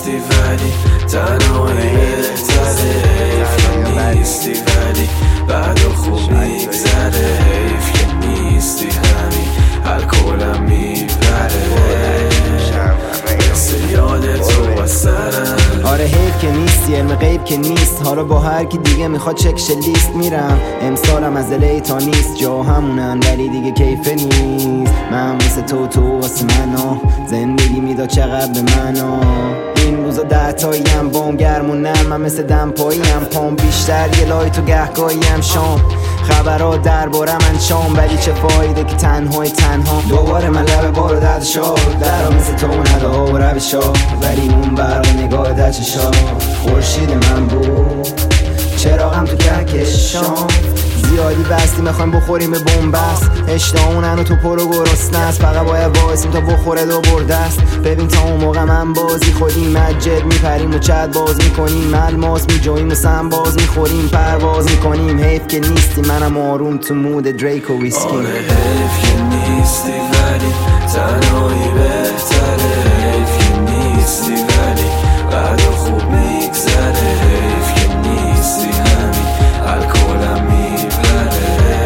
نیستی ولی تنهایی بهتره، حیف که نیستی ولی بعد و خوب میگذره، حیف که نیستی همین الکلم میبره، مثل یاد تو از سرم. آره حیف که نیستی، علم غیب که نیست، حالا با هر کی دیگه میخواد چکش لیست میرم. امسالم از الی تا نیست، جا همونن ولی دیگه کیف نیست. من مثل تو واسه منو زندگی میداد چقدر به منو. این روزا 10 تاییم بام گرم و نرم، من مثل دمپاییم پام بیشتر یه لایت و گهگاهیم شام. خبرها درباره من شام، ولی چه فایده که تنها دوباره من لب بارو درد شاد درا مثل تو نده ها و روشا، ولی اون برق نگاه در چشا خورشید من بود چراغم تو کهکشان. زیادی بستی میخوایم بخوریم به بنبست، اشتهامونن و تو پرو گرسنه است، فقط باید وایسیم تا بخوره دو برده است. ببین تا اون موقع من بازی خودیم مجد میپریم و چت باز میکنیم، الماس میجویم و سم باز میخوریم، پرواز میکنیم. حیف که نیستی منم آروم تو مود دریک و ویسکی. آره حیف که نیستی ولی تنهایی بهتره، حیف که نیستی ولی بعد و خوب میگذره، حیف که نیستی همین الکلم میبره،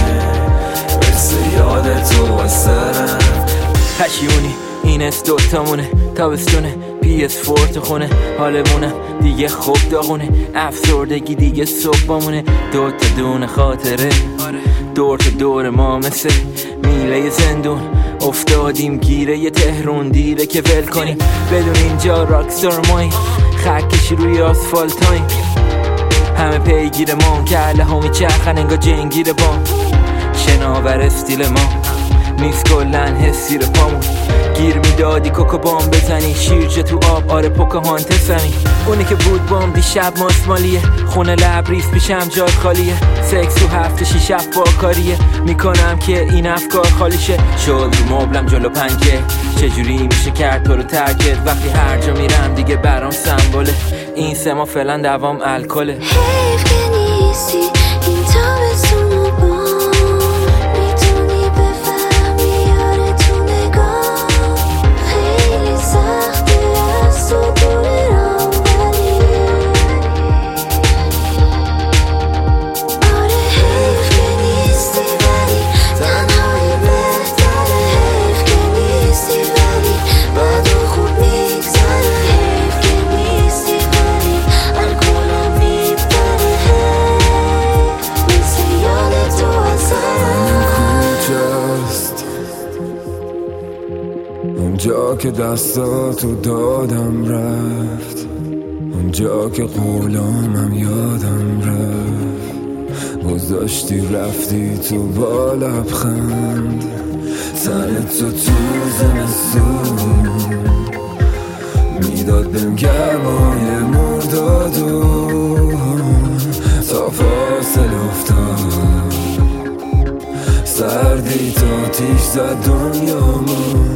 مثل یاد تو از سرم. پشیونی این از دوتامونه، تابستونه PS4 تو خونه، حالمونه دیگه خوب داغونه، افسردگی دیگه صبحامونه، دوتا دونه خاطره دور تا دور ما مثل میله زندون، افتادیم گیره یه تهرون دیره که ول کنیم، بدون اینجا راکستار ماییم، خکشی روی آسفالتاییم، همه پیگیر ما کله ها میچرخن انگا جنگیر بام، شناور استیل ما نیست کلن حسی رو پامون، گیر میدادی کوکو بام بزنی شیرجه تو آب، آره پوکاهانتس همین اونی که بود بام دیشب ماسمالیه، خونه لبریز پیشم جاد خالیه، سکس تو هفته 6 با کاریه، میکنم که این افکار خالی شه، شد رو مبلم جلو پنکه، چجوری میشه کرد تو رو ترکت، وقتی هر جا میرم دیگه برام سمبوله، این سه ما فعلا دوام الکله. حیف که نیستی این تابستون و بام، میتونی بفهمی یاره تو نگاه، خیلی سخته از تو دور رام، ولی آره حیف که نیستی ولی تنهایی بهتره، حیف که نیستی ولی بعد و خوب میگذره، حیف که نیستی ولی الکلم میبره، مثل یاد تو از سرم. کجاست اونجا که دستاتو دادم رفت، اونجا که قولامم یادم رفت، گذاشتی رفتی تو با لبخند، تنتو تو زمستون میداد بهم گرمای مردادو، تا فاصله افتاد سردی تا تیش زد دنیامو.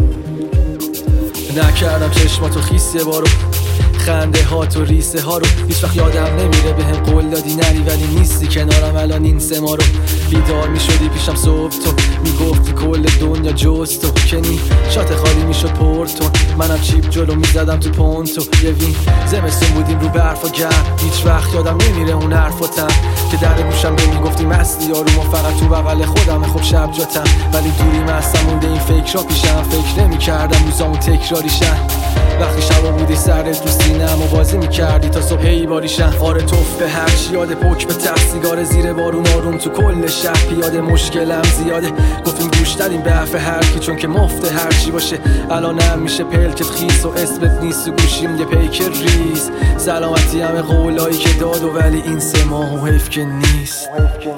نکردم چشماتو خیس یه بارو، خنده ها تو ریسه ها رو هیچ وقت یادم نمیره، به هم قول دادی نری ولی نیستی کنارم الان این سه ما رو، بیدار میشدی پیشم صبح تو میگفتی کل دنیا جز تو، کنی شات خالی میشد پورتون، منم چیپ جلو میزدم تو پونتو، یه وین زمستون بودیم رو برف و گرم، هیچ وقت یادم نمیره اون حرفاتم که در گوشم به میگفتی مستی یارو، ما فقط تو بغل خودم خب شب جاتم، ولی دوری مستم مونده این فکر را پیشم، فکر نمیکردم روزامون تکراریشن، وقتی شبا بودی سرت تو سینم و بازی میکردی تا صبح هی باریشن، آره توف به هر چی یاد پک به ته سیگار زیر بارون آروم تو کل شهر پیاده، مشکلم زیاده گفتیم گوش دادیم به حرف هر کی چون که مفته هر چی باشه، الانم میشه پلکت خیس و اسمت نیست و گوشیم یه پیک ریز، سلامتی همه قولایی که داد و ولی این سه ماه و حیف که نیست.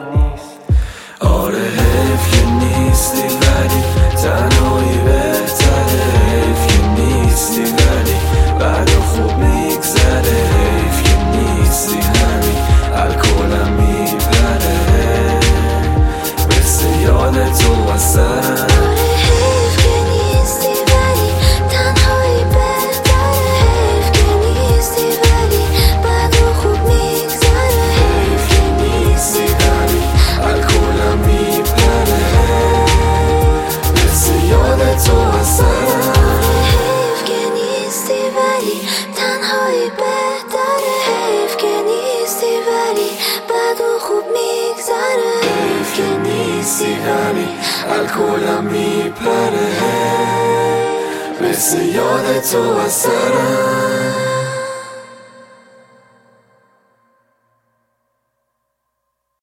آره حیف که نیستی ولی تنهایی بهتره، حیف که نیستی ولی بعد خوب میگذره، حیف که نیستی همین الکلم میبره، مثل یاد تو از سرم. حیف که نیستی ولی تنهایی بهتره، حیف که نیستی ولی بعد خوب میگذره، حیف که نیستی همین الکلم میبره، مثل یاد الکلم میپره مثل یاد تو از سرم